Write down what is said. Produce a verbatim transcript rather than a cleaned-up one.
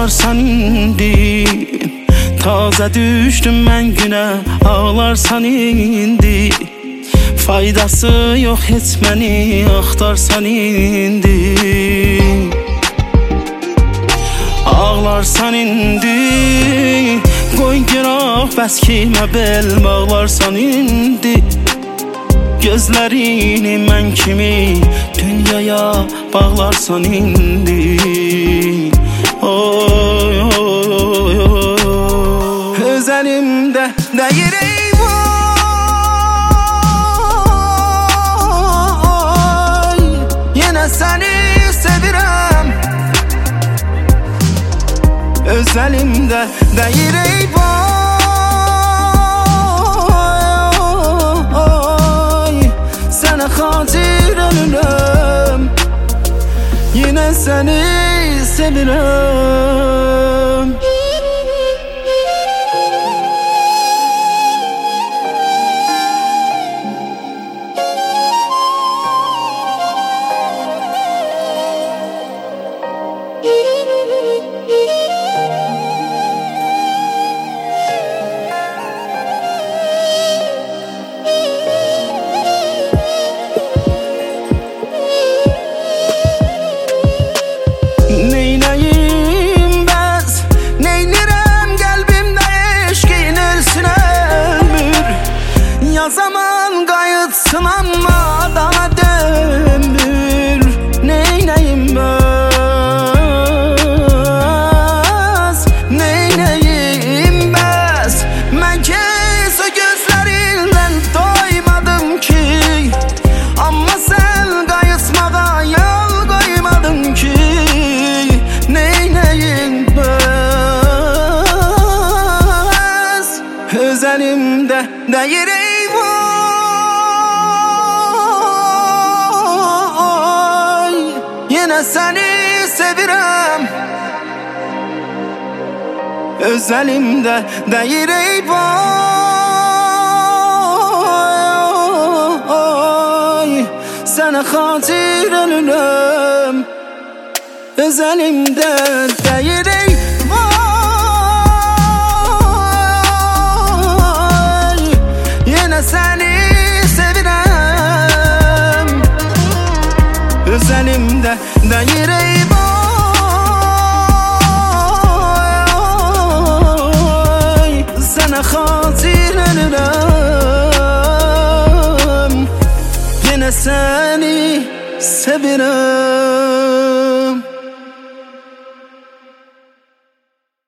ağlarsan indi. Taze düştüm ben güne, ağlarsan indi. Faydası yok etmeni, axtarsan indi. Ağlarsan indi, qoy günah bəs kimə bel, ağlarsan indi. Gözlərini mən kimi dünyaya bağlarsan indi. Oy oy oy oy, öz əlimdə deyir eyvay, yenə səni sevirəm. Öz əlimdə deyir eyvay, sənə xatir ölürəm, yenə səni sevirəm. Zaman qayıtsın amma daha dönmür. Neynəyim bəs, neynəyim bəs. Mən kes o gözlərindən doymadım ki, amma sən qayıtmağa yol qoymadın ki. Neynəyim bəs, öz əlimdə deyir yenə səni sevirəm. Öz əlimdə deyir eyvay, sənə xatir ölürəm. Öz əlimdə deyir eyvay, yenə səni sevirəm. Öz əlimdə deyir eyvay, sənə xatir ölürəm, yenə səni sevirəm.